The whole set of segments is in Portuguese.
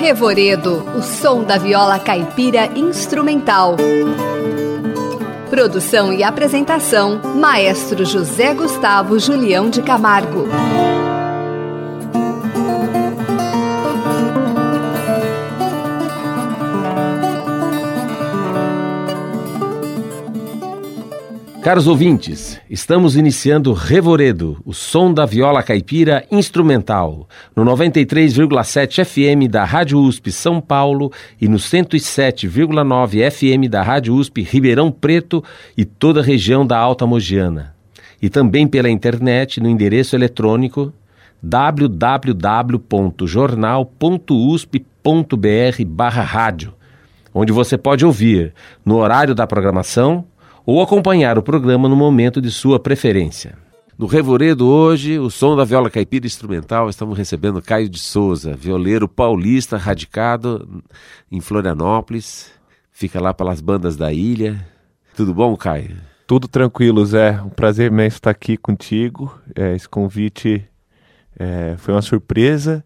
Revoredo, o som da viola caipira instrumental. Produção e apresentação, Maestro José Gustavo Julião de Camargo. Caros ouvintes, estamos iniciando Revoredo, o som da viola caipira instrumental, no 93,7 FM da Rádio USP São Paulo e no 107,9 FM da Rádio USP Ribeirão Preto e toda a região da Alta Mogiana. E também pela internet no endereço eletrônico www.jornal.usp.br/rádio, onde você pode ouvir no horário da programação ou acompanhar o programa no momento de sua preferência. No Revoredo hoje, o som da viola caipira instrumental, estamos recebendo Caio de Souza, violeiro paulista radicado em Florianópolis, fica lá pelas bandas da ilha. Tudo bom, Caio? Tudo tranquilo, Zé. Um prazer imenso estar aqui contigo. Esse convite foi uma surpresa.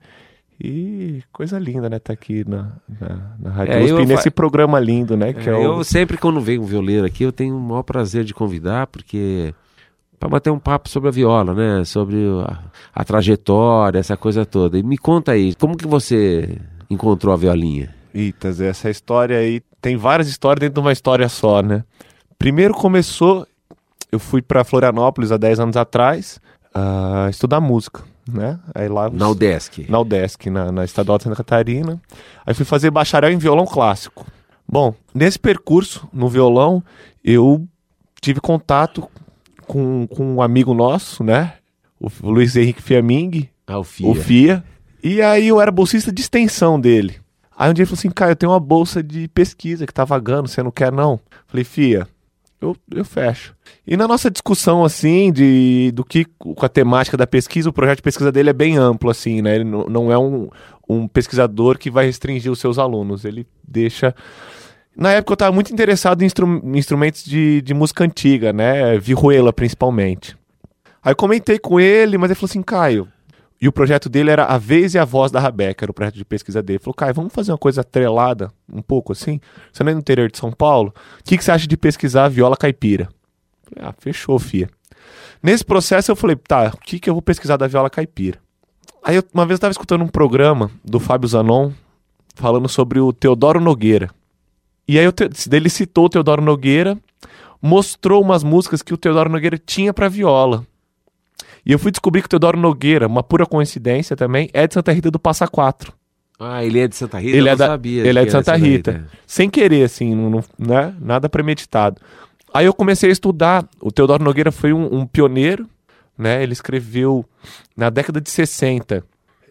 E coisa linda, né? Tá aqui na Rádio USP, nesse programa lindo, né? Eu sempre, quando vem um violeiro aqui, eu tenho o maior prazer de convidar, porque para bater um papo sobre a viola, né? Sobre a trajetória, essa coisa toda. E me conta aí, como que você encontrou a violinha? Eita, Zé, essa história aí, tem várias histórias dentro de uma história só, né? Primeiro começou, eu fui para Florianópolis há 10 anos atrás, estudar música, né? Aí lá, na UDESC, na Estadual de Santa Catarina. Aí fui fazer bacharel em violão clássico. Bom, nesse percurso, no violão, eu tive contato com um amigo nosso, né? O Luiz Henrique Fiaming, o FIA. E aí eu era bolsista de extensão dele. Aí um dia ele falou assim, cara, eu tenho uma bolsa de pesquisa que tá vagando, você não quer não? Falei, FIA, eu fecho. E na nossa discussão, assim, com a temática da pesquisa, o projeto de pesquisa dele é bem amplo, assim, né? Ele não é um pesquisador que vai restringir os seus alunos. Ele deixa... Na época eu estava muito interessado em instrumentos de música antiga, né? Vihuela, principalmente. Aí eu comentei com ele, mas ele falou assim, Caio... E o projeto dele era A Vez e a Voz da Rabeca, era o projeto de pesquisa dele. Ele falou, Caio, vamos fazer uma coisa atrelada, um pouco assim? Você não é no interior de São Paulo? O que você acha de pesquisar a viola caipira? Eu falei, fechou, fia. Nesse processo eu falei, tá, o que eu vou pesquisar da viola caipira? Aí uma vez eu estava escutando um programa do Fábio Zanon, falando sobre o Teodoro Nogueira. E aí ele citou o Teodoro Nogueira, mostrou umas músicas que o Teodoro Nogueira tinha para viola. E eu fui descobrir que o Teodoro Nogueira, uma pura coincidência também, é de Santa Rita do Passa Quatro. Ah, ele é de Santa Rita? Eu não sabia. Ele é de Santa Rita. Sem querer, assim, né? Nada premeditado. Aí eu comecei a estudar. O Teodoro Nogueira foi um pioneiro, né? Ele escreveu, na década de 60,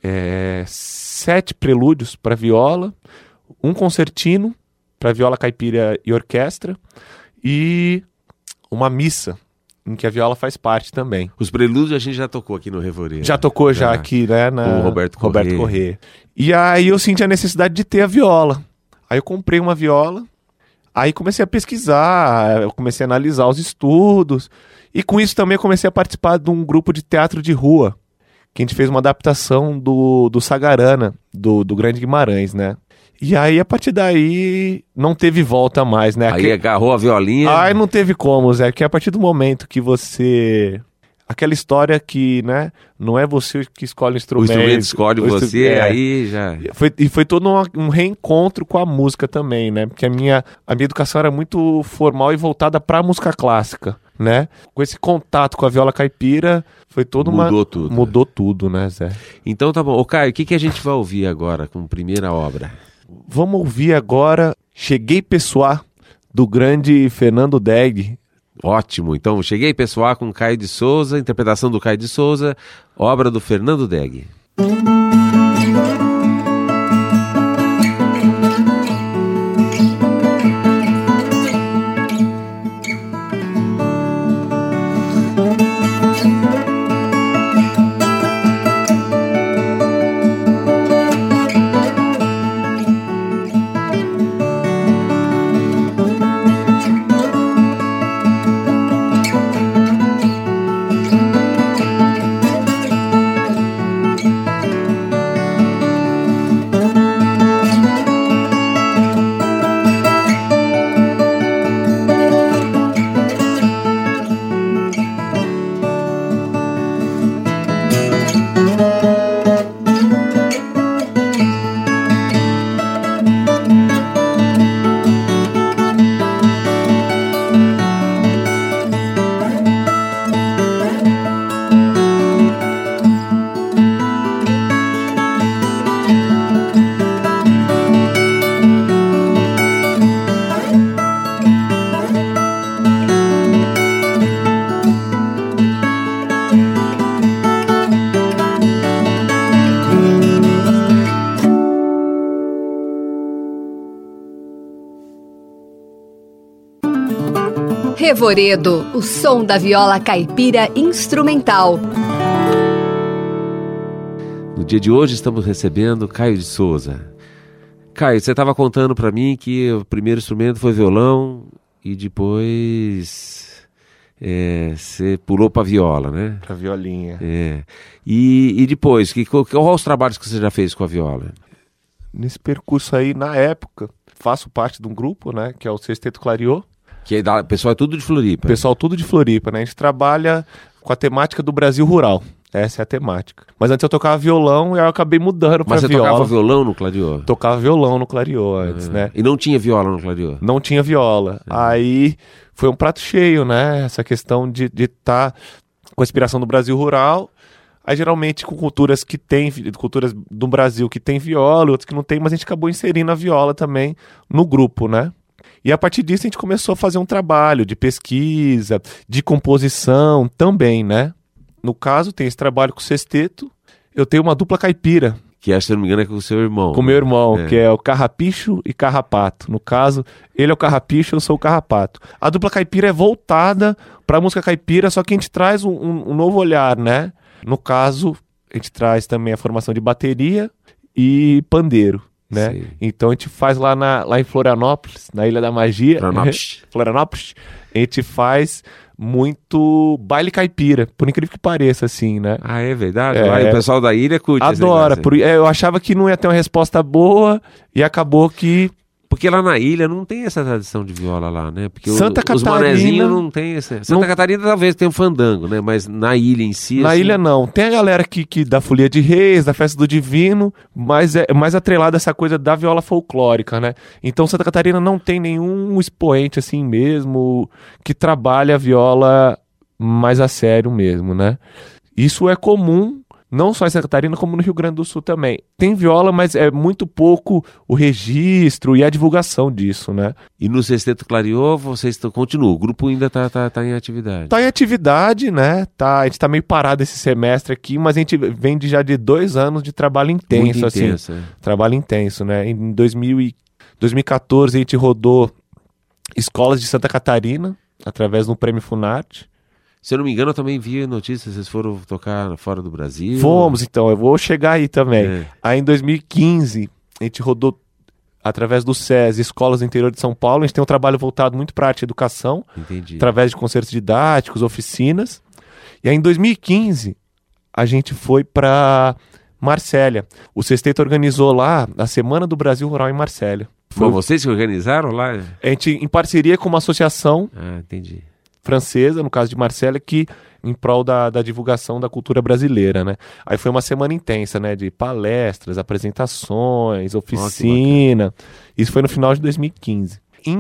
7 prelúdios para viola, um concertino para viola caipira e orquestra e uma missa, em que a viola faz parte também. Os prelúdios a gente já tocou aqui no Revoredo. Já tocou já aqui, né? Com o Roberto Corrêa. E aí eu senti a necessidade de ter a viola. Aí eu comprei uma viola, aí comecei a pesquisar, eu comecei a analisar os estudos, e com isso também eu comecei a participar de um grupo de teatro de rua, que a gente fez uma adaptação do Sagarana, do Grande Guimarães, né? E aí, a partir daí, não teve volta mais, né? Aí agarrou a violinha. Aí não teve como, Zé, que a partir do momento que você... Aquela história que, né, não é você que escolhe o instrumento. O instrumento escolhe você, aí já... Foi todo um reencontro com a música também, né? Porque a minha educação era muito formal e voltada para a música clássica, né? Com esse contato com a viola caipira, foi todo Mudou tudo, né, Zé? Então tá bom. Ô, Caio, o que a gente vai ouvir agora como primeira obra? Vamos ouvir agora Cheguei Pessoa, do grande Fernando Deg. Ótimo, então Cheguei Pessoa com Caio de Souza, interpretação do Caio de Souza, obra do Fernando Deg. Revoredo, o som da viola caipira instrumental. No dia de hoje estamos recebendo Caio de Souza. Caio, você estava contando para mim que o primeiro instrumento foi violão e depois você pulou para viola, né? Pra violinha. E depois, qual os trabalhos que você já fez com a viola? Nesse percurso aí, na época, faço parte de um grupo, né? Que é o Sexteto Clariô. O pessoal é tudo de Floripa. Pessoal tudo de Floripa, né? A gente trabalha com a temática do Brasil rural. Essa é a temática. Mas antes eu tocava violão e aí eu acabei mudando pra viola. Mas você tocava violão no clariô? Tocava violão no clariô antes, né? E não tinha viola no clariô? Não tinha viola. Aí foi um prato cheio, né? Essa questão de estar com a inspiração do Brasil rural. Aí geralmente com culturas do Brasil que tem viola, outras que não tem, mas a gente acabou inserindo a viola também no grupo, né? E a partir disso a gente começou a fazer um trabalho de pesquisa, de composição também, né? No caso, tem esse trabalho com o sexteto. Eu tenho uma dupla caipira. Que, se eu não me engano, é com o seu irmão. Com o meu irmão, que é o Carrapicho e Carrapato. No caso, ele é o Carrapicho, eu sou o Carrapato. A dupla caipira é voltada para a música caipira, só que a gente traz um novo olhar, né? No caso, a gente traz também a formação de bateria e pandeiro, né? Sim. Então a gente faz lá em Florianópolis, na Ilha da Magia. Florianópolis. A gente faz muito baile caipira, por incrível que pareça, assim, né? Ah, é verdade? O pessoal da ilha curte. Adora. Eu achava que não ia ter uma resposta boa e acabou que... Porque lá na ilha não tem essa tradição de viola lá, né? Porque Santa os Catarina manezinhos não tem essa... Santa Catarina talvez tenha um fandango, né? Mas na ilha em si... Na assim... ilha não. Tem a galera que da Folia de Reis, da Festa do Divino, mas é mais atrelada essa coisa da viola folclórica, né? Então Santa Catarina não tem nenhum expoente assim mesmo que trabalha a viola mais a sério mesmo, né? Isso é comum, não só em Santa Catarina, como no Rio Grande do Sul também. Tem viola, mas é muito pouco o registro e a divulgação disso, né? E no Sexteto Clariô, vocês continuam, o grupo ainda tá em atividade? Tá em atividade, né? A gente tá meio parado esse semestre aqui, mas a gente vem já de 2 anos de trabalho intenso, muito intenso, assim. Trabalho intenso, né? Em 2014 a gente rodou escolas de Santa Catarina, através do Prêmio Funarte. Se eu não me engano, eu também vi notícias, vocês foram tocar fora do Brasil. Fomos, então, eu vou chegar aí também. Aí em 2015, a gente rodou, através do SES, escolas do interior de São Paulo. A gente tem um trabalho voltado muito para arte e educação. Entendi. Através de concertos didáticos, oficinas. E aí em 2015, a gente foi para Marsella. O Sexteto organizou lá a Semana do Brasil Rural em Marsella. Foi vocês que organizaram lá? A gente, em parceria com uma associação... entendi. francesa, no caso de Marsella, que em prol da divulgação da cultura brasileira, né? Aí foi uma semana intensa, né? De palestras, apresentações, oficina. Isso foi no final de 2015. Em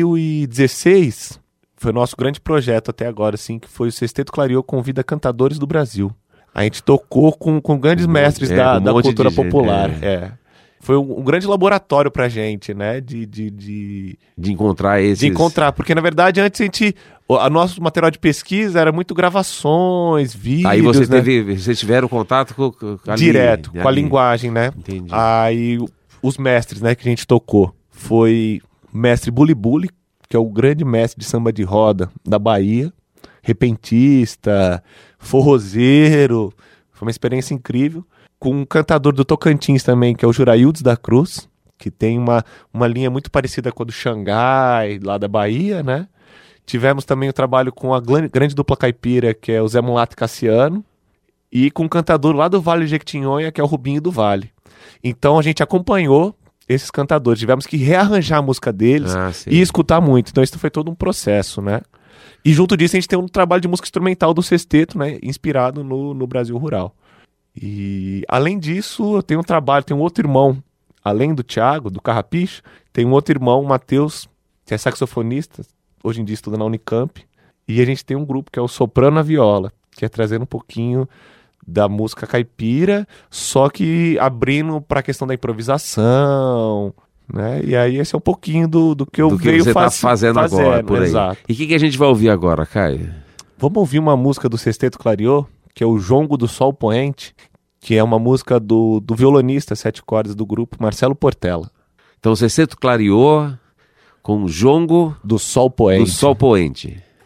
2016, foi o nosso grande projeto até agora, assim, que foi o Sexteto Clariô Convida Cantadores do Brasil. A gente tocou com grandes mestres da cultura popular. Foi um grande laboratório pra gente, né? De encontrar esses... De encontrar, porque na verdade antes o nosso material de pesquisa era muito gravações, vídeos, aí né? vocês tiveram contato com direto, com a linguagem, né? Entendi. Aí os mestres, né, que a gente tocou, foi o mestre Buli Buli, que é o grande mestre de samba de roda da Bahia, repentista, forrozeiro, foi uma experiência incrível. Com um cantador do Tocantins também, que é o Juraildes da Cruz, que tem uma linha muito parecida com a do Xangai, lá da Bahia, né? Tivemos também o trabalho com a grande dupla caipira, que é o Zé Mulato e Cassiano, e com um cantador lá do Vale de Jequitinhonha, que é o Rubinho do Vale. Então a gente acompanhou esses cantadores, tivemos que rearranjar a música deles e escutar muito. Então isso foi todo um processo, né? E junto disso a gente tem um trabalho de música instrumental do Sexteto, né? Inspirado no Brasil rural. E além disso, eu tenho um outro irmão, além do Thiago, do Carrapicho, tem um outro irmão, o Matheus, que é saxofonista, hoje em dia estuda na Unicamp, e a gente tem um grupo que é o Soprano à Viola, que é trazendo um pouquinho da música caipira, só que abrindo para a questão da improvisação, né? E aí esse é um pouquinho do que eu venho fazendo agora, por aí. Exato. E o que a gente vai ouvir agora, Caio? Vamos ouvir uma música do Sexteto Clariô, que é o Jongo do Sol Poente, que é uma música do violonista 7 cordas do grupo, Marcelo Portela. Então, Sexteto Clariô com o Jongo do Sol Poente. Do Sol Poente.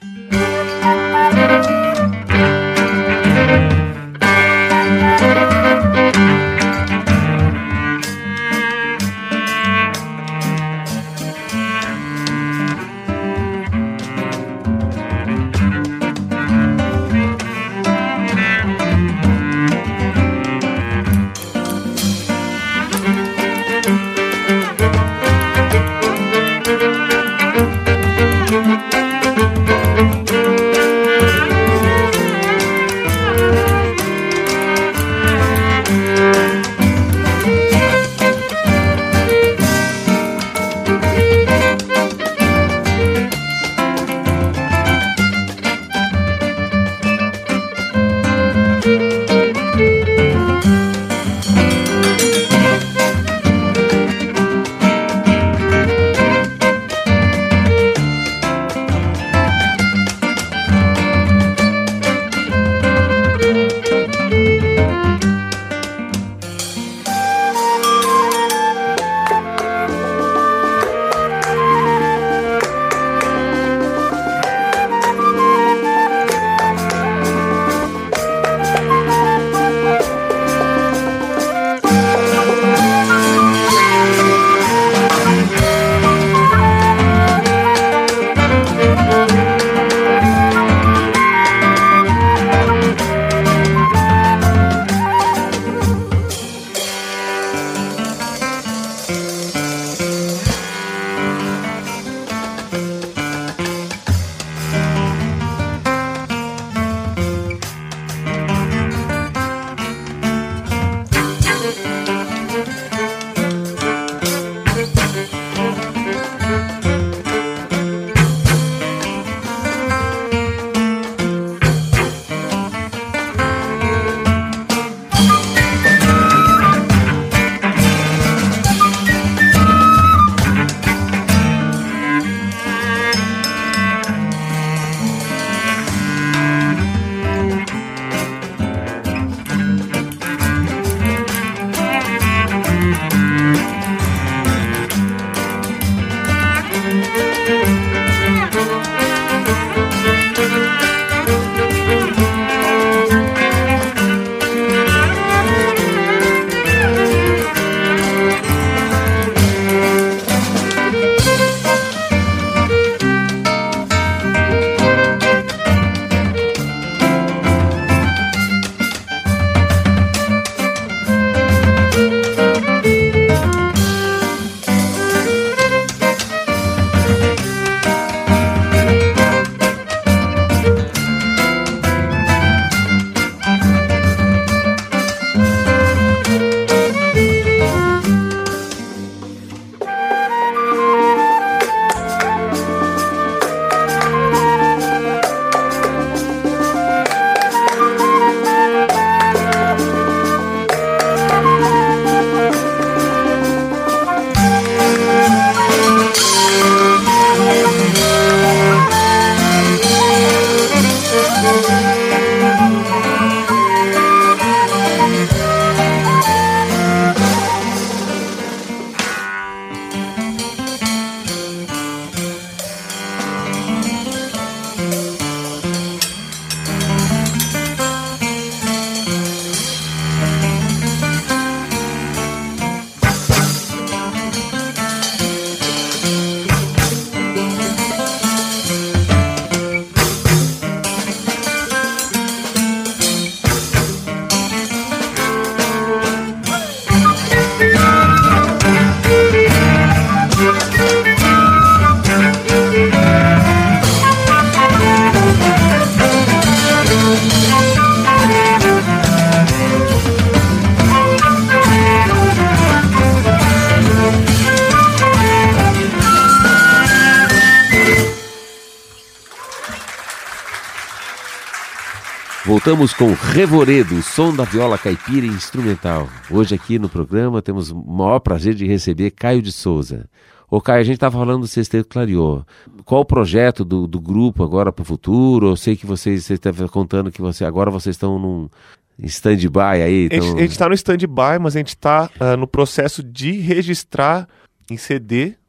Voltamos com Revoredo, o som da viola caipira e instrumental. Hoje aqui no programa temos o maior prazer de receber Caio de Souza. Ô Caio, a gente estava falando do Sexteto Clareou. Qual o projeto do grupo agora para o futuro? Eu sei que você estava contando que agora vocês estão num stand-by aí. A gente está no stand-by, mas a gente está no processo de registrar em CD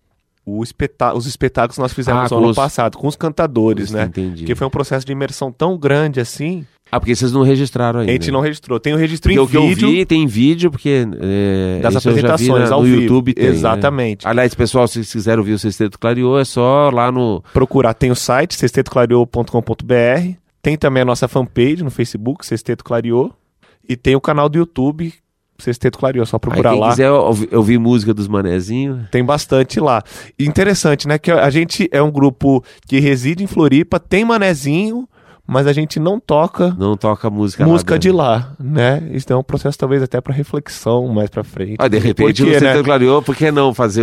os espetáculos que nós fizemos no com ano os- passado, com os cantadores, né? Entendi. Que foi um processo de imersão tão grande assim, Porque vocês não registraram ainda. a gente não registrou. Tem o registro Porque o em que vídeo eu vi, tem vídeo, porque das isso eu já vi apresentações ao no vivo. YouTube tem, né? Exatamente. Aliás, pessoal, se vocês quiserem ouvir o Sexteto Clareou, é só lá no... Procurar, tem o site sextetoclariou.com.br, tem também a nossa fanpage no Facebook, Sexteto Clareou, e tem o canal do YouTube, Sexteto Clareou, só Aí procurar quem lá. quiser ouvir música dos manezinhos, Tem bastante lá. E interessante, né? Que a gente é um grupo que reside em Floripa, tem manezinho, mas a gente não toca não toca música música lá de lá, né? Isso é um processo talvez até para reflexão mais para frente. De repente, Porque, no Sexteto né? Clareou, por que não fazer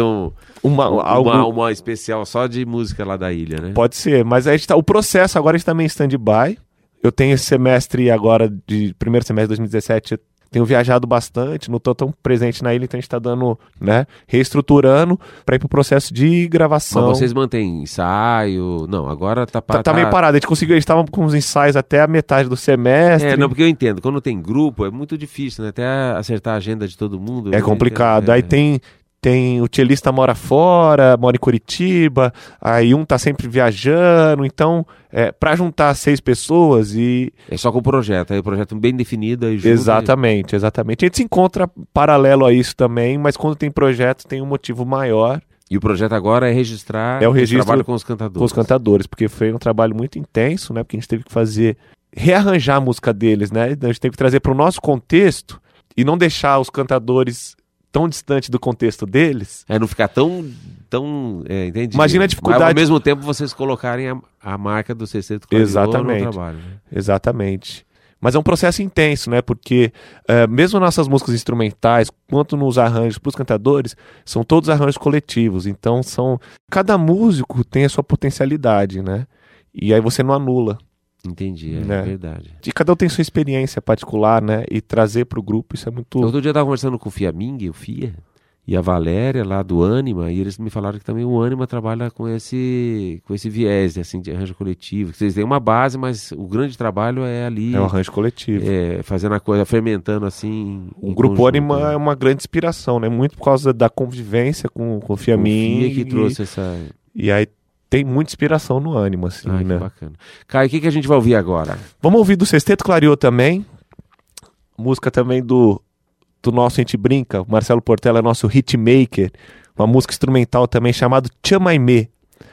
Algo uma especial só de música lá da ilha, né? pode ser, mas a gente o processo agora está meio em stand-by. Eu tenho esse semestre agora, de primeiro semestre de 2017, eu tenho viajado bastante, não estou tão presente na ilha, então a gente está dando, né, reestruturando para ir pro processo de gravação. Mas vocês mantêm ensaio? Não, agora Tá meio parado, a gente estava com os ensaios até a metade do semestre. Não, porque eu entendo, quando tem grupo é muito difícil, né? Até acertar a agenda de todo mundo. É complicado. Aí tem o cellista mora fora, mora em Curitiba, aí um tá sempre viajando, então para juntar 6 pessoas e... É só com o projeto, aí o projeto bem definido aí junto. Exatamente. A gente se encontra paralelo a isso também, mas quando tem projeto tem um motivo maior. E o projeto agora é registrar É o registro trabalho com os cantadores. Com os cantadores, porque foi um trabalho muito intenso, né? Porque a gente teve que rearranjar a música deles, né? A gente teve que trazer para o nosso contexto e não deixar os cantadores tão distante do contexto deles. Não ficar tão entendi. Imagina a dificuldade. Mas, ao mesmo tempo vocês colocarem a marca do Sexteto Clareou Exatamente. no trabalho. Né? Exatamente. Mas é um processo intenso, né? Porque mesmo nossas músicas instrumentais, quanto nos arranjos para os cantadores, são todos arranjos coletivos. Então cada músico tem a sua potencialidade, né? E aí você não anula. Entendi, Né? verdade. E cada um tem sua experiência particular, né? E trazer para o grupo, isso é muito... Outro dia eu estava conversando com o Fiaming, o Fia, e a Valéria lá do Ânima, e eles me falaram que também o Ânima trabalha com esse viés, assim, de arranjo coletivo. Vocês têm uma base, mas o grande trabalho é ali... É um arranjo coletivo. Fazendo a coisa, fermentando assim... O Grupo Ânima é uma grande inspiração, né? Muito por causa da convivência com o Fiaming. O Fia que trouxe essa... E aí tem muita inspiração no Ânima, assim, Que né? bacana. Caio, o que a gente vai ouvir agora? Vamos ouvir do Sexteto Clareou também. Música também do nosso A Gente Brinca. O Marcelo Portela é nosso hitmaker. Uma música instrumental também chamada Chama Aimee.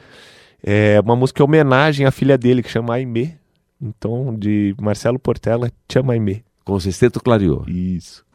É uma música em homenagem à filha dele, que chama Aimee. Então, de Marcelo Portela, Chama Aimee. Com o Sexteto Clareou. Isso.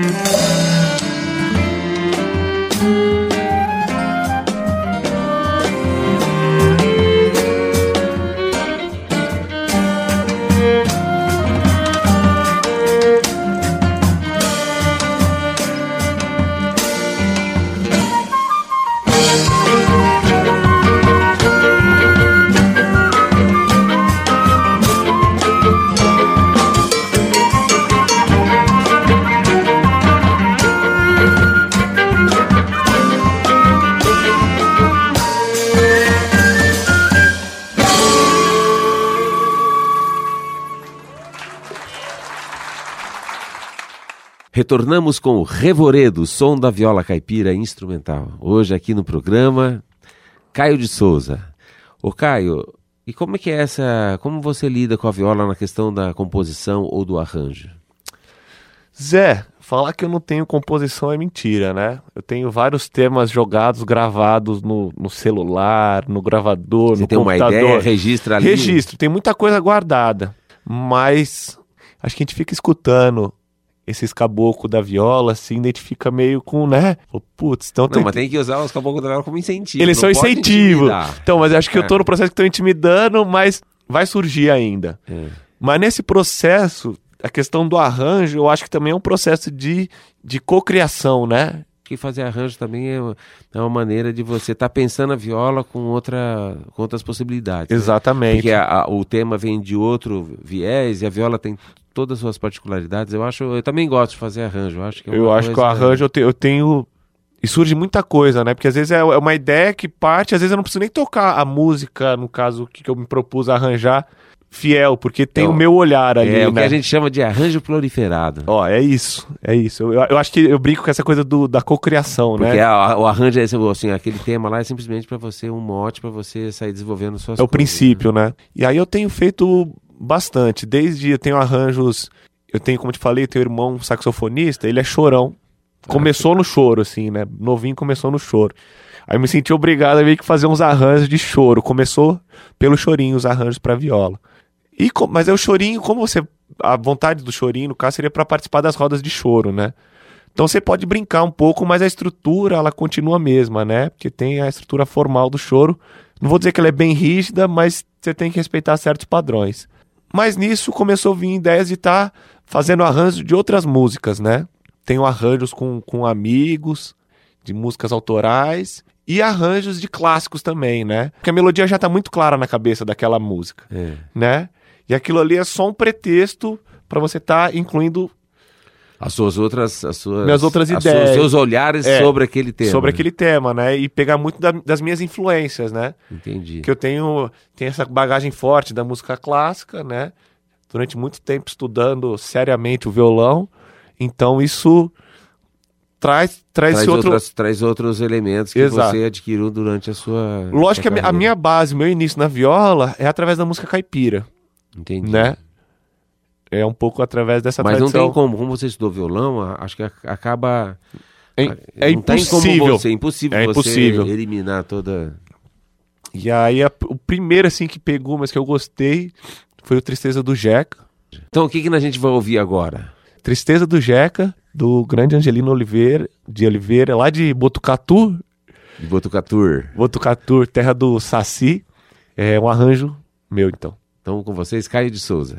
Retornamos com o Revoredo, som da viola caipira instrumental. Hoje aqui no programa, Caio de Souza. Ô Caio, e como é que é como você lida com a viola na questão da composição ou do arranjo? Zé, falar que eu não tenho composição é mentira, né? Eu tenho vários temas jogados, gravados no celular, no gravador, você no tem computador. Uma ideia, registra ali? Registro, tem muita coisa guardada, mas acho que a gente fica escutando esses caboclos da viola, assim, identifica meio com, né? Putz, então... Não, mas tem que usar os caboclos da viola como incentivo. Eles são incentivo. Intimidar. Então, mas acho que eu tô no processo que tô intimidando, mas vai surgir ainda. Mas nesse processo, a questão do arranjo, eu acho que também é um processo de cocriação, né? Que fazer arranjo também é uma maneira de você estar pensando a viola com outras possibilidades. Exatamente. Né? Porque o tema vem de outro viés e a viola tem todas as suas particularidades. Eu também gosto de fazer arranjo. Eu acho que o arranjo eu tenho... E surge muita coisa, né? Porque às vezes é uma ideia que parte, às vezes eu não preciso nem tocar a música, no caso que eu me propus arranjar, fiel, porque tem o meu olhar ali, né? O que a gente chama de arranjo proliferado. É isso. Eu acho que eu brinco com essa coisa da cocriação, né? Porque o arranjo é assim, aquele tema lá é simplesmente para você, um mote para você sair desenvolvendo suas coisas. É o princípio, né? E aí eu tenho feito bastante, eu tenho arranjos, como te falei, tenho um irmão saxofonista, ele é chorão. Começou no choro, assim, né? Novinho começou no choro. Aí eu me senti obrigado a meio que fazer uns arranjos de choro. Começou pelo chorinho, os arranjos para viola. Mas é o chorinho, a vontade do chorinho, no caso, seria para participar das rodas de choro, né? Então você pode brincar um pouco, mas a estrutura, ela continua a mesma, né? Porque tem a estrutura formal do choro. Não vou dizer que ela é bem rígida, mas você tem que respeitar certos padrões. Mas nisso começou a vir ideias de estar fazendo arranjos de outras músicas, né? Tenho arranjos com amigos, de músicas autorais, e arranjos de clássicos também, né? Porque a melodia já está muito clara na cabeça daquela música, né? E aquilo ali é só um pretexto para você estar incluindo minhas outras ideias, os seus olhares sobre aquele tema. Sobre aquele tema, né? E pegar muito das minhas influências, né? Entendi. Que eu tenho essa bagagem forte da música clássica, né? Durante muito tempo estudando seriamente o violão. Então isso traz outros elementos que você adquiriu durante a sua... Lógico que a minha base, meu início na viola é através da música caipira. Entendi. Né? É um pouco através dessa tradição. Mas não tem como você estudou violão, acho que acaba... É impossível. É impossível você eliminar toda... E aí o primeiro assim que pegou, mas que eu gostei, foi o Tristeza do Jeca. Então o que a gente vai ouvir agora? Tristeza do Jeca, do grande Angelino de Oliveira, lá de Botucatu. De Botucatur. Botucatu, terra do Saci. É um arranjo meu, então. Então com vocês, Caio de Souza.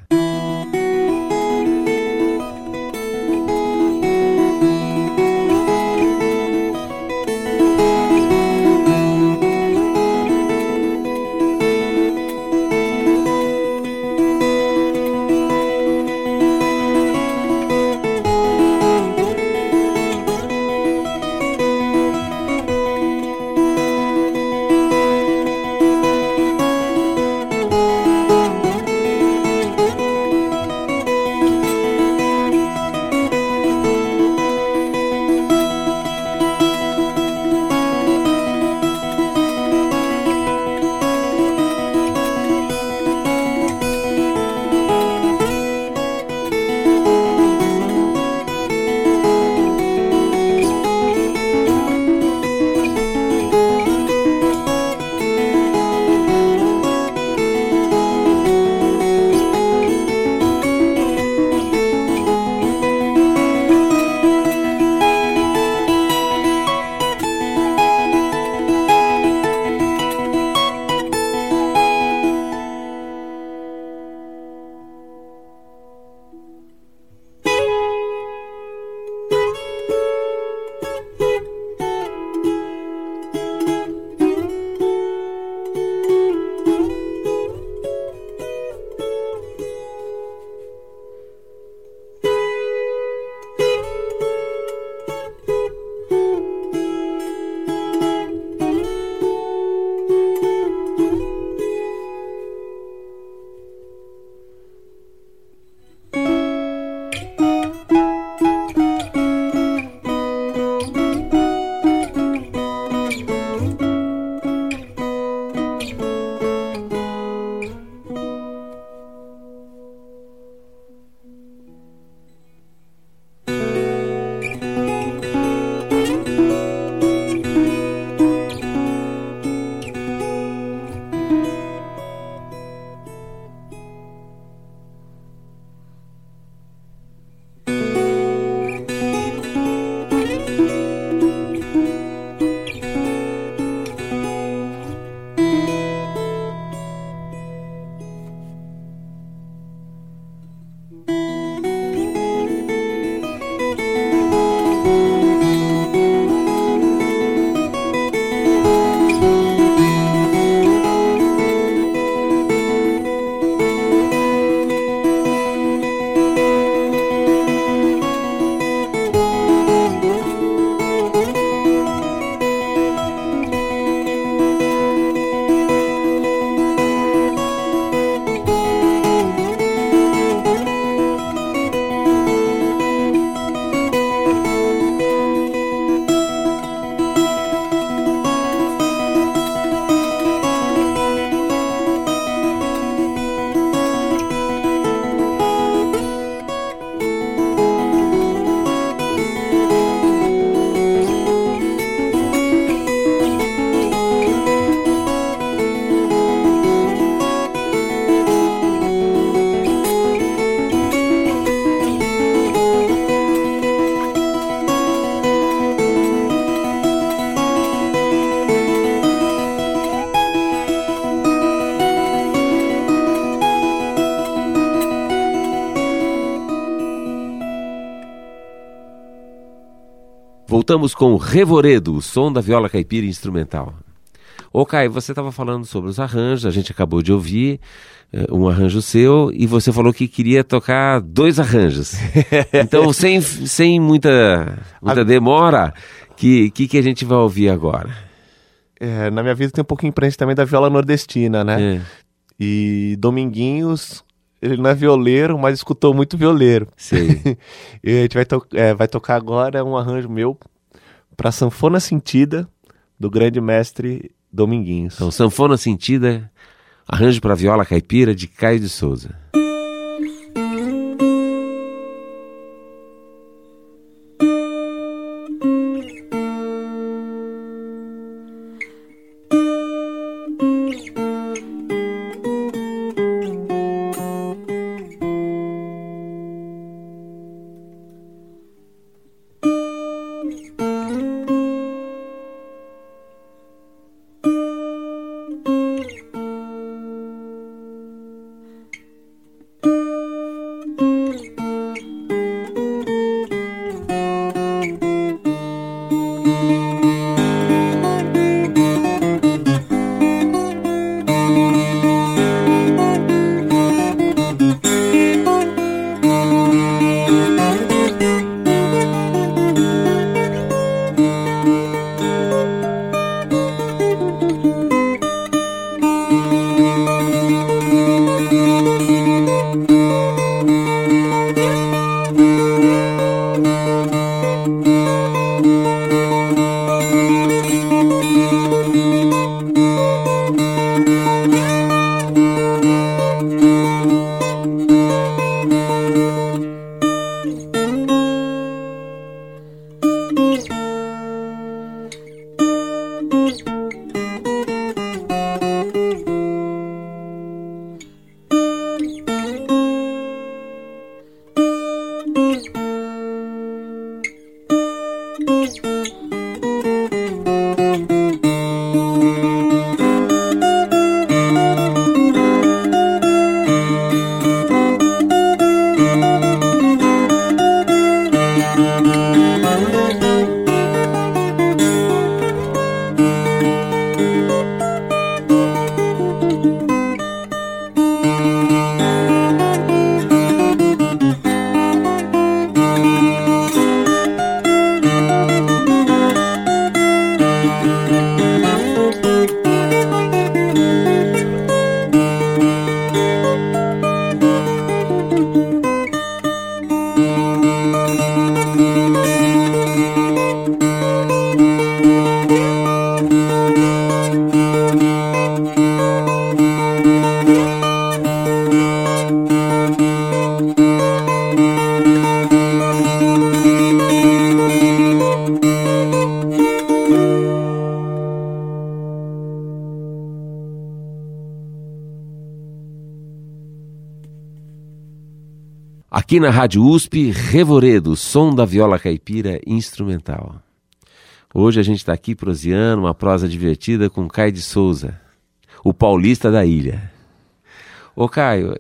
Voltamos com o Revoredo, o som da viola caipira instrumental. Ô Caio, você estava falando sobre os arranjos, a gente acabou de ouvir um arranjo seu e você falou que queria tocar 2 arranjos. Então, sem muita demora, que a gente vai ouvir agora? Na minha vida tem um pouquinho imprensa também da viola nordestina, né? E Dominguinhos, ele não é violeiro, mas escutou muito violeiro. Sei. E a gente vai tocar agora um arranjo meu para Sanfona Sentida, do grande mestre Dominguinhos. Então, Sanfona Sentida, arranjo para viola caipira de Caio de Souza. Aqui na Rádio USP, Revoredo, som da viola caipira instrumental. Hoje a gente está aqui proseando uma prosa divertida com Caio de Souza, o paulista da ilha. Ô Caio,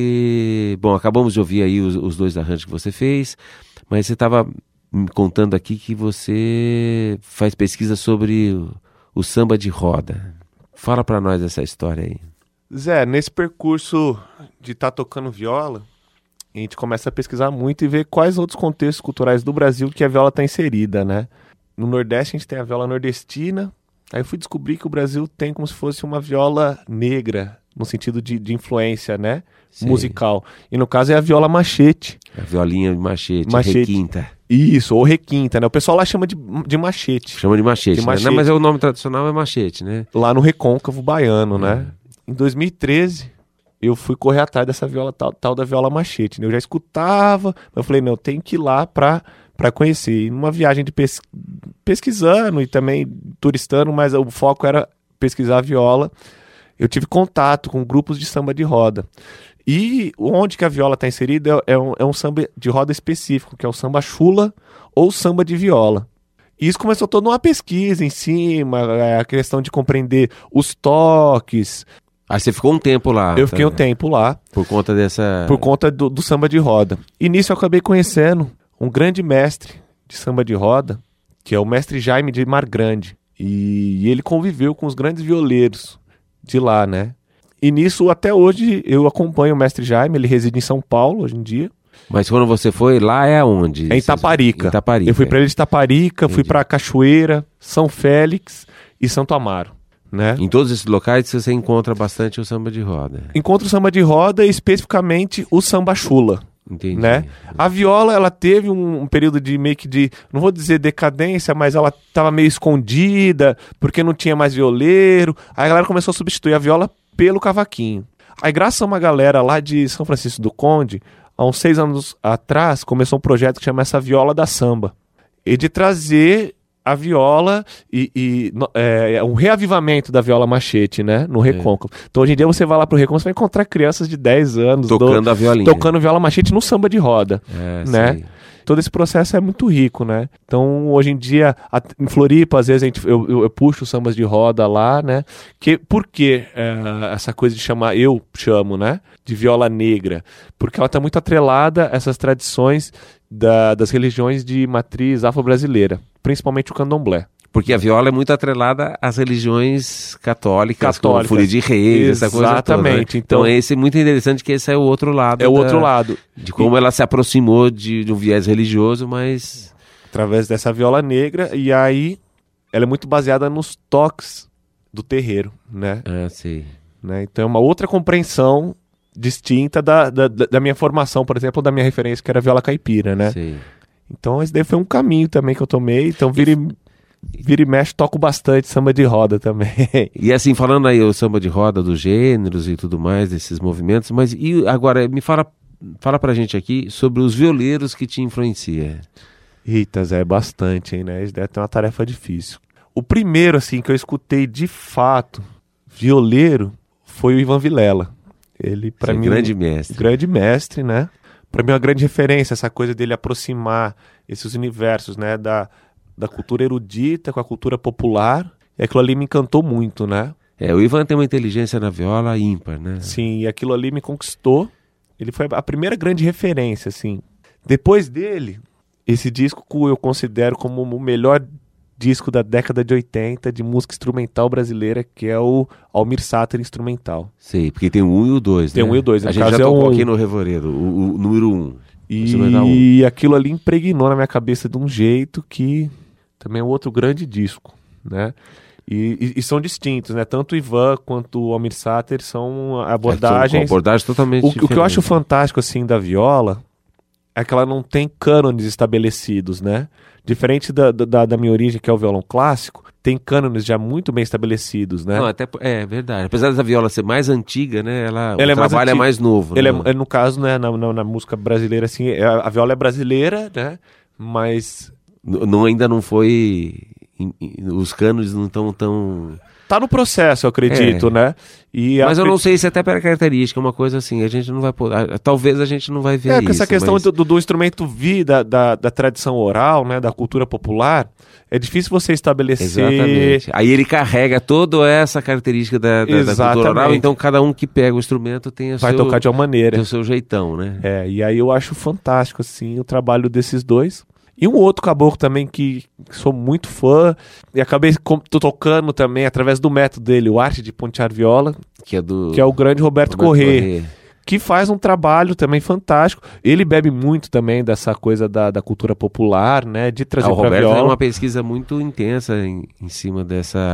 acabamos de ouvir aí os 2 arranjos que você fez, mas você estava me contando aqui que você faz pesquisa sobre o samba de roda. Fala para nós essa história aí. Zé, nesse percurso de estar tocando viola, a gente começa a pesquisar muito e ver quais outros contextos culturais do Brasil que a viola está inserida, né? No Nordeste a gente tem a viola nordestina, aí eu fui descobrir que o Brasil tem como se fosse uma viola negra, no sentido de influência, né? Sim. Musical. E no caso é a viola machete. A violinha de machete. Requinta. Isso, ou requinta, né? O pessoal lá chama de machete. Chama de machete, né? Não, mas o nome tradicional é machete, né? Lá no Recôncavo Baiano, né? Em 2013... eu fui correr atrás dessa viola tal da viola machete, né? Eu já escutava, mas eu falei, não, eu tenho que ir lá para conhecer. E numa viagem de pesquisando e também turistando, mas o foco era pesquisar a viola, eu tive contato com grupos de samba de roda. E onde que a viola está inserida é um samba de roda específico, que é o samba chula ou samba de viola. E isso começou toda uma pesquisa em cima, a questão de compreender os toques. Aí você ficou um tempo lá. Eu fiquei um tempo lá. Por conta dessa... Por conta do samba de roda. E nisso eu acabei conhecendo um grande mestre de samba de roda, que é o mestre Jaime de Mar Grande. E ele conviveu com os grandes violeiros de lá, né? E nisso, até hoje, eu acompanho o mestre Jaime, ele reside em São Paulo hoje em dia. Mas quando você foi lá, é aonde? É em Itaparica. Itaparica. Eu fui pra ele de Itaparica, fui pra Cachoeira, São Félix e Santo Amaro, né? Em todos esses locais você encontra bastante o samba de roda. Encontro o samba de roda e especificamente o samba chula. Entendi. Né? A viola, ela teve um período de meio que de, não vou dizer decadência, mas ela estava meio escondida, porque não tinha mais violeiro. Aí a galera começou a substituir a viola pelo cavaquinho. Aí, graças a uma galera lá de São Francisco do Conde, há uns 6 anos atrás, começou um projeto que chama essa Viola da Samba. E de trazer a viola um reavivamento da viola machete, né? No Recôncavo. Então, hoje em dia, você vai lá pro Recôncavo, você vai encontrar crianças de 10 anos tocando a violinha. Tocando viola machete no samba de roda, né? Sim. Todo esse processo é muito rico, né? Então, hoje em dia, em Floripa, às vezes eu puxo sambas de roda lá, né? Por que essa coisa de chamar, eu chamo, né? De viola negra? Porque ela está muito atrelada a essas tradições das religiões de matriz afro-brasileira, principalmente o candomblé. Porque a viola é muito atrelada às religiões católicas. Como Folia de Reis, essa coisa toda. Exatamente. Então, esse é muito interessante que esse é o outro lado. É o outro lado. De como ela se aproximou de um viés religioso, mas... Através dessa viola negra, e aí ela é muito baseada nos toques do terreiro, né? Sim. Né? Então é uma outra compreensão distinta da minha formação, por exemplo, da minha referência, que era a viola caipira, né? Sim. Então esse daí foi um caminho também que eu tomei. Então vira e mexe, toco bastante samba de roda também. E assim, falando aí o samba de roda, dos gêneros e tudo mais, desses movimentos, mas e agora, me fala pra gente aqui sobre os violeiros que te influenciam. Eita, Zé, bastante, hein, né? Isso deve ter uma tarefa difícil. O primeiro, assim, que eu escutei de fato, violeiro, foi o Ivan Vilela. Ele, pra mim... Grande mestre. Grande mestre, né? Pra mim é uma grande referência, essa coisa dele aproximar esses universos, né? Da cultura erudita com a cultura popular. E aquilo ali me encantou muito, né? O Ivan tem uma inteligência na viola ímpar, né? Sim, e aquilo ali me conquistou. Ele foi a primeira grande referência, assim. Depois dele, esse disco eu considero como o melhor disco da década de 80 de música instrumental brasileira, que é o Almir Sater Instrumental. Sei, porque tem o 1 e o 2, né? Tem o 1 e o 2. A gente já tocou aqui no Revoredo, o número 1. E aquilo ali impregnou na minha cabeça de um jeito que também é outro grande disco, né? E são distintos, né? Tanto o Ivan quanto o Almir Sater são abordagens... São abordagens totalmente diferentes. O que eu acho fantástico, assim, da viola é que ela não tem cânones estabelecidos, né? Diferente da minha origem, que é o violão clássico, tem cânones já muito bem estabelecidos, né? Não, é verdade. Apesar da viola ser mais antiga, né? O é trabalho é mais novo. No caso, né, na música brasileira, assim, a viola é brasileira, né? Mas... ainda não foi... Os cânones não estão tão... Tá no processo, eu acredito, né? Mas eu não sei se até pela característica, uma coisa assim, a gente não vai poder... Talvez a gente não vai ver isso. Com essa questão do instrumento vir da tradição oral, né? Da cultura popular, é difícil você estabelecer... Exatamente. Aí ele carrega toda essa característica da cultura oral, então cada um que pega o instrumento vai tocar de uma maneira. Tem o seu jeitão, né? E aí eu acho fantástico, assim, o trabalho desses dois. E um outro caboclo também que sou muito fã, e acabei tocando também através do método dele, o Arte de Pontear Viola, que é o grande Roberto Corrêa, que faz um trabalho também fantástico. Ele bebe muito também dessa coisa da cultura popular, né, de trazer pra viola. O Roberto é uma pesquisa muito intensa em cima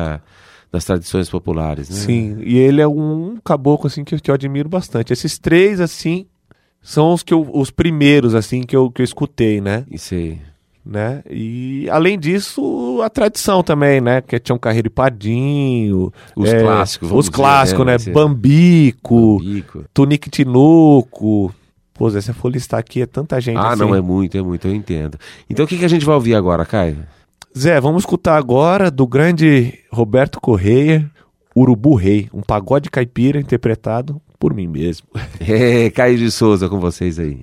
das tradições populares, né? Sim, e ele é um caboclo assim, que eu admiro bastante. Esses três, assim, são os primeiros, assim, que eu escutei, né? Isso aí. Né? E além disso, a tradição também, né? Que tinha um Carreiro e Pardinho, os clássicos, os clássicos, né? Bambico, Tunique Tinuco. Pô, Zé, se eu for listar aqui, é tanta gente assim. Não, é muito, eu entendo. Então o que a gente vai ouvir agora, Caio? Zé, vamos escutar agora do grande Roberto Corrêa, Urubu Rei, um pagode caipira interpretado por mim mesmo. Caio de Souza com vocês aí.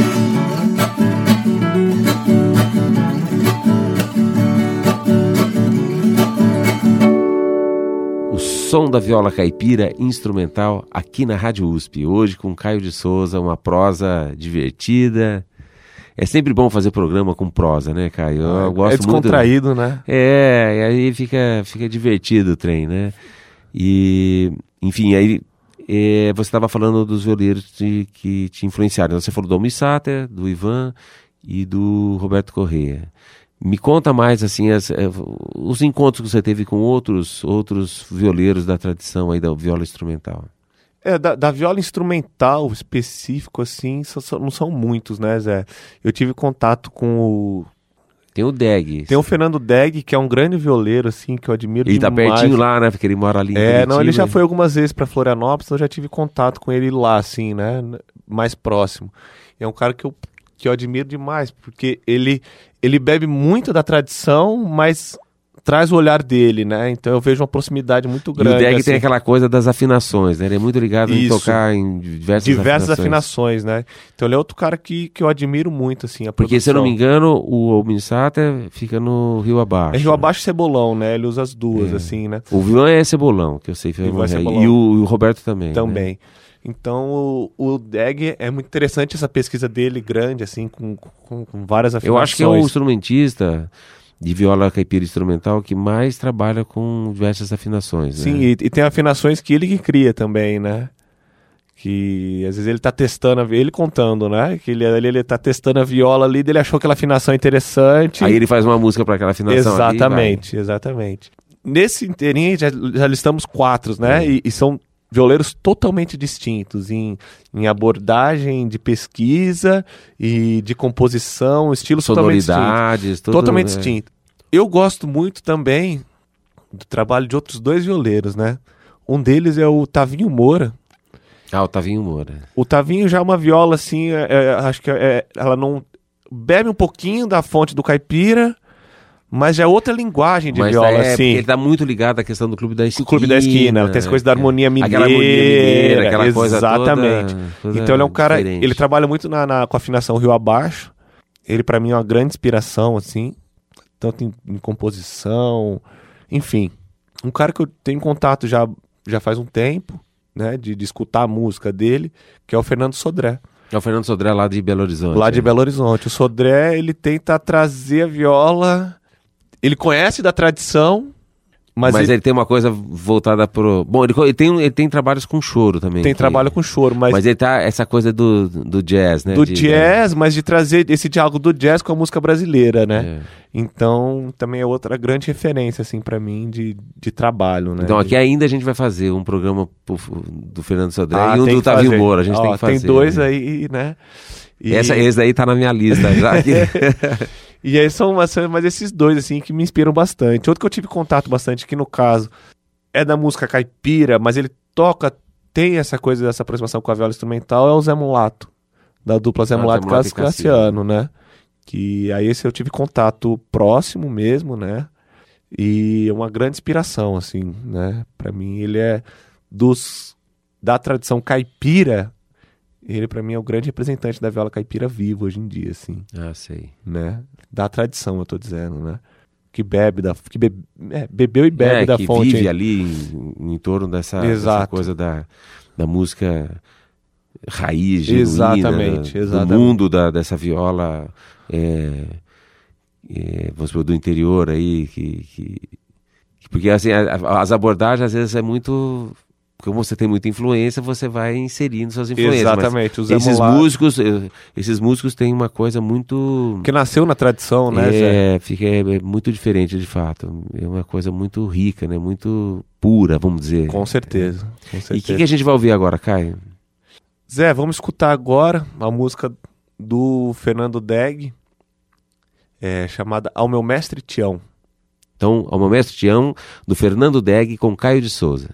Som da viola caipira instrumental aqui na Rádio USP. Hoje com Caio de Souza, uma prosa divertida. É sempre bom fazer programa com prosa, né, Caio? Eu gosto é descontraído, muito, né? E aí fica divertido o trem, né? E, enfim, aí você estava falando dos violeiros que te influenciaram. Você falou do Almir Sater, do Ivan e do Roberto Corrêa. Me conta mais, assim, os encontros que você teve com outros violeiros da tradição aí da viola instrumental. Da viola instrumental específico, assim, não são muitos, né, Zé? Eu tive contato com Tem o Deg. Tem o Fernando Deg, que é um grande violeiro, assim, que eu admiro demais. Ele tá pertinho lá, né? Porque ele mora ali em Curitiba. Não, ele já foi algumas vezes para Florianópolis, então eu já tive contato com ele lá, assim, né? Mais próximo. É um cara que eu admiro demais, porque ele bebe muito da tradição, mas traz o olhar dele, né? Então eu vejo uma proximidade muito grande. E o Deg assim. tem aquela coisa das afinações, né? Ele é muito ligado em tocar em diversas afinações, né? Então ele é outro cara que eu admiro muito, assim, a Porque, produção. se eu não me engano, o Almir Sater fica no Rio Abaixo. É Rio Abaixo e Cebolão, né? Ele usa as duas, assim, né? O Ivan é Cebolão, que eu sei que foi Cebolão. E o Roberto também. Também. Né? Então, o Deg é muito interessante essa pesquisa dele, grande, assim, com várias afinações. Eu acho que é o instrumentista de viola caipira instrumental que mais trabalha com diversas afinações. Sim, né? e tem afinações que ele que cria também, né? Que às vezes ele tá testando, ele contando, né? Que ele tá testando a viola ali, ele achou aquela afinação interessante. Aí ele faz uma música para aquela afinação. Exatamente. Nesse inteirinho já listamos 4, né? E são violeiros totalmente distintos em abordagem de pesquisa e de composição, estilos sonoridades, totalmente distinto. Eu gosto muito também do trabalho de outros 2 violeiros, né? Um deles é o Tavinho Moura. O Tavinho Moura. O Tavinho já é uma viola assim, acho que ela não bebe um pouquinho da fonte do caipira, mas já é outra linguagem de viola, assim. Ele tá muito ligado à questão do Clube da Esquina. O Clube da Esquina, ela tem essa coisa da harmonia mineira. Aquela harmonia mineira, aquela coisa exatamente. toda então ele é um cara, diferente. ele trabalha muito com a afinação Rio Abaixo. Ele pra mim é uma grande inspiração, assim, tanto em composição, enfim. Um cara que eu tenho contato já faz um tempo, né, de escutar a música dele, que é o Fernando Sodré. É o Fernando Sodré lá de Belo Horizonte. Lá de Belo Horizonte. O Sodré, ele tenta trazer a viola... Ele conhece da tradição, mas ele tem uma coisa voltada pro... Bom, ele tem trabalhos com choro também. Tem trabalho com choro, mas ele tá... Essa coisa do jazz, né? Jazz, mas de trazer esse diálogo do jazz com a música brasileira, né? Então, também é outra grande referência, assim, pra mim, de trabalho, né? Então, aqui ainda a gente vai fazer um programa do Fernando Sodré e um do Tavinho Moura. A gente tem que fazer. Tem 2 aí, né? Esse daí tá na minha lista já. E aí mas esses 2, assim, que me inspiram bastante. Outro que eu tive contato bastante, que no caso é da música caipira, mas ele tem essa coisa dessa aproximação com a viola instrumental, é o Zé Mulato, da dupla Zé Mulato e Cassiano, né? Que aí esse eu tive contato próximo mesmo, né? E é uma grande inspiração, assim, né? Pra mim ele é da tradição caipira. Ele, pra mim, é o grande representante da viola caipira vivo hoje em dia, assim. Sei. Né? Da tradição, eu tô dizendo, né? Que bebeu e bebe da fonte. Que vive ali em torno dessa coisa da música raiz, genuína, do mundo dessa viola, vamos supor, do interior aí, porque assim, as abordagens às vezes é muito... Como você tem muita influência, você vai inserindo suas influências. Exatamente. Mas esses músicos têm uma coisa muito... Que nasceu na tradição, né, Zé? É muito diferente, de fato. É uma coisa muito rica, né? Muito pura, vamos dizer. Com certeza. E o que a gente vai ouvir agora, Caio? Zé, vamos escutar agora a música do Fernando Deg, chamada Ao Meu Mestre Tião. Então, Ao Meu Mestre Tião, do Fernando Deg com Caio de Souza.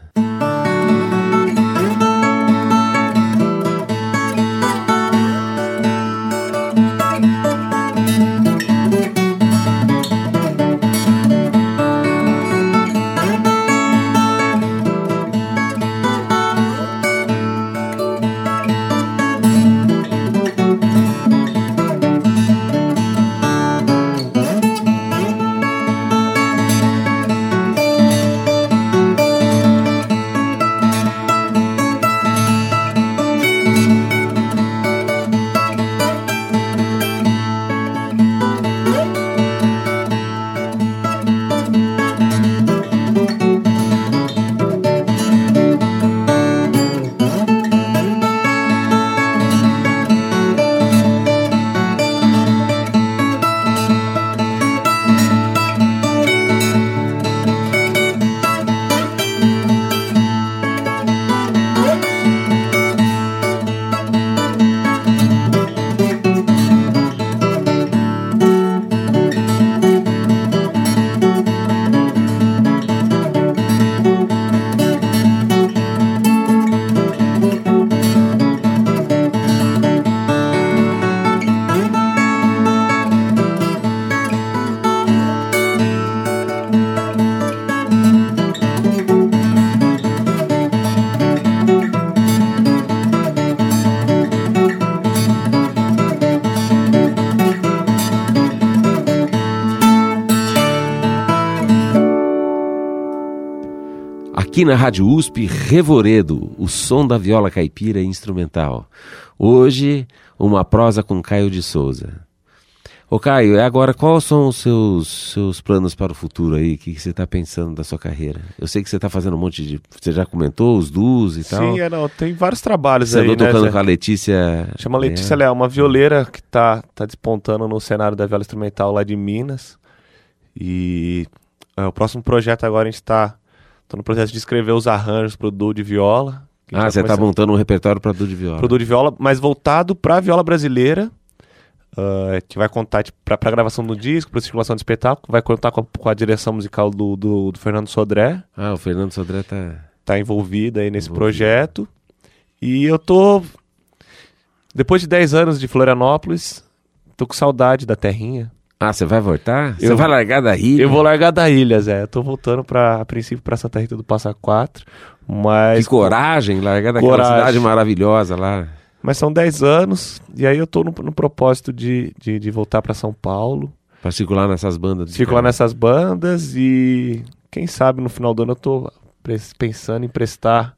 Aqui na Rádio USP, Revoredo, o som da viola caipira instrumental. Hoje, uma prosa com Caio de Souza. Ô Caio, agora quais são os seus planos para o futuro aí? O que você está pensando da sua carreira? Eu sei que você está fazendo um monte de... Você já comentou os duos e tal? Sim, tem vários trabalhos você aí, andou né? tocando com a Letícia... Chama Letícia Leal, uma violeira que tá despontando no cenário da viola instrumental lá de Minas. E o próximo projeto agora a gente tô no processo de escrever os arranjos pro duo de viola. Você está montando um repertório para duo de viola. Pro duo de viola, mas voltado pra viola brasileira. Que vai contar pra gravação do disco, pra circulação do espetáculo, vai contar com a direção musical do Fernando Sodré. O Fernando Sodré tá envolvido aí nesse projeto. E eu depois de 10 anos de Florianópolis, tô com saudade da terrinha. Você vai voltar? Você vai largar da ilha? Eu vou largar da ilha, Zé. Eu tô voltando a princípio pra Santa Rita do Passa Quatro, mas... Que coragem, largar daquela cidade maravilhosa lá. Mas são 10 anos, e aí eu tô no propósito de voltar para São Paulo. Para circular nessas bandas. Circular nessas bandas e quem sabe no final do ano eu tô pensando em prestar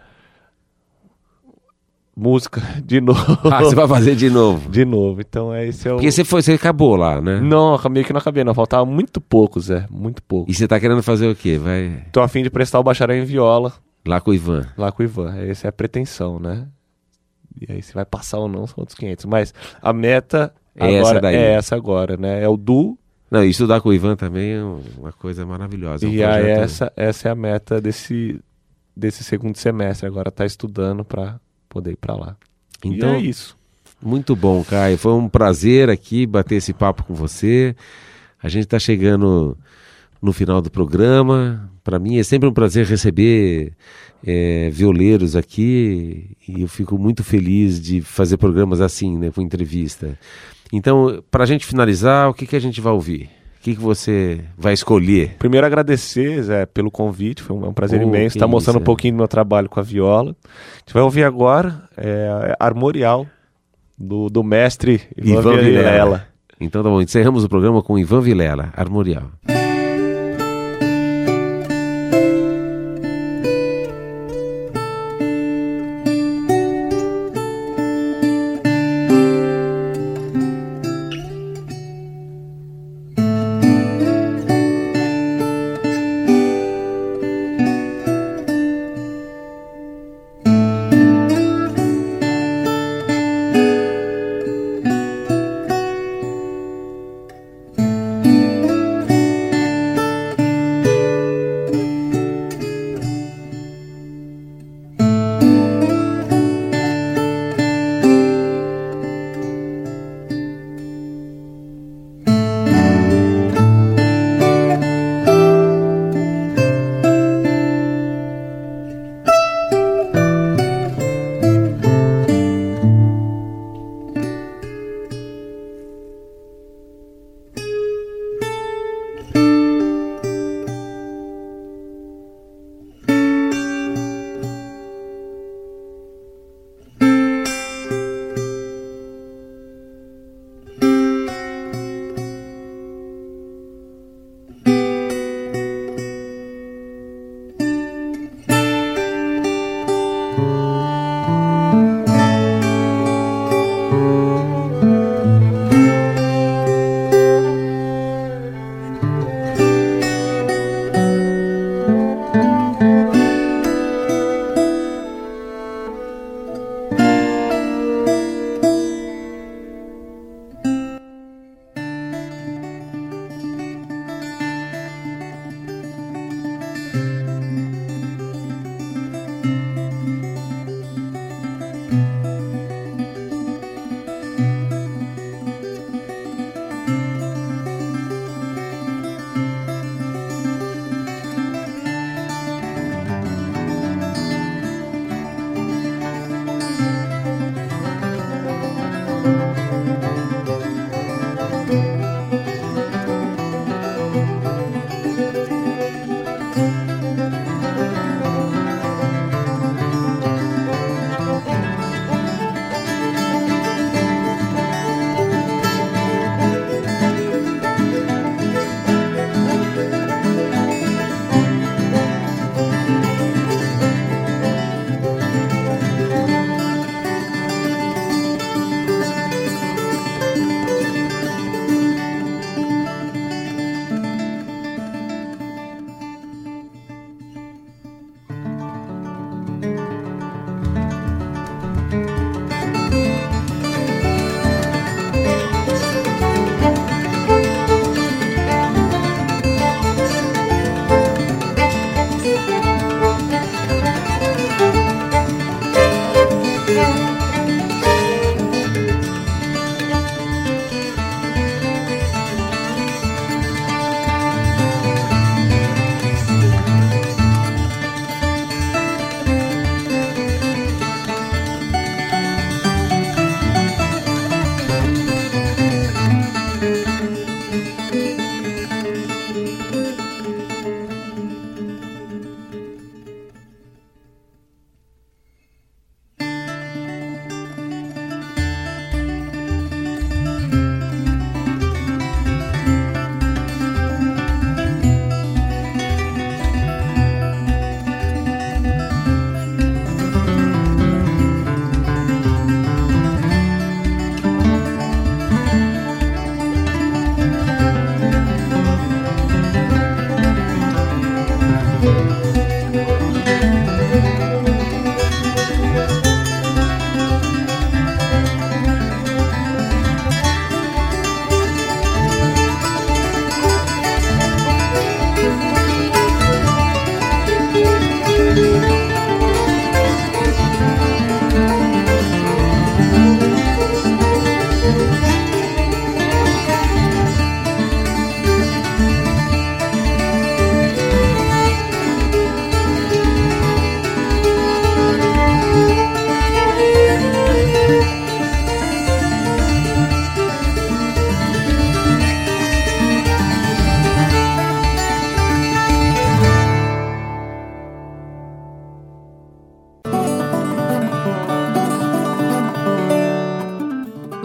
música de novo. Você vai fazer de novo? De novo, então esse é o... Porque você acabou lá, né? Não, meio que não acabei não, faltava muito pouco, Zé, muito pouco. E você tá querendo fazer o quê? Tô a fim de prestar o bacharel em viola. Lá com o Ivan? Lá com o Ivan, essa é a pretensão, né? E aí se vai passar ou não são outros 500. Mas a meta agora é essa agora, né? É o duo. Não, e estudar com o Ivan também é uma coisa maravilhosa. E aí essa é a meta desse segundo semestre. Agora tá estudando para poder ir para lá. Então, e é isso. Muito bom, Caio. Foi um prazer aqui bater esse papo com você. A gente tá chegando no final do programa. Para mim é sempre um prazer receber violeiros aqui e eu fico muito feliz de fazer programas assim, né, com entrevista. Então, para a gente finalizar, o que a gente vai ouvir? O que você vai escolher? Primeiro agradecer, Zé, pelo convite, foi um prazer imenso estar mostrando um pouquinho do meu trabalho com a viola. A gente vai ouvir agora Armorial, do mestre Ivan Vilela. Então tá bom, encerramos o programa com Ivan Vilela, Armorial.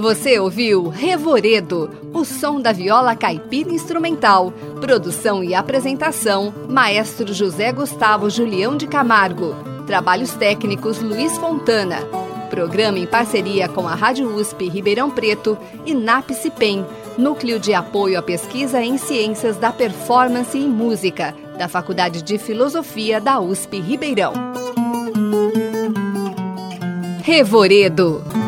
Você ouviu Revoredo, o som da viola caipira instrumental. Produção e apresentação, Maestro José Gustavo Julião de Camargo. Trabalhos técnicos, Luiz Fontana. Programa em parceria com a Rádio USP Ribeirão Preto e NAPCPEM, Núcleo de Apoio à Pesquisa em Ciências da Performance e Música, da Faculdade de Filosofia da USP Ribeirão. Revoredo.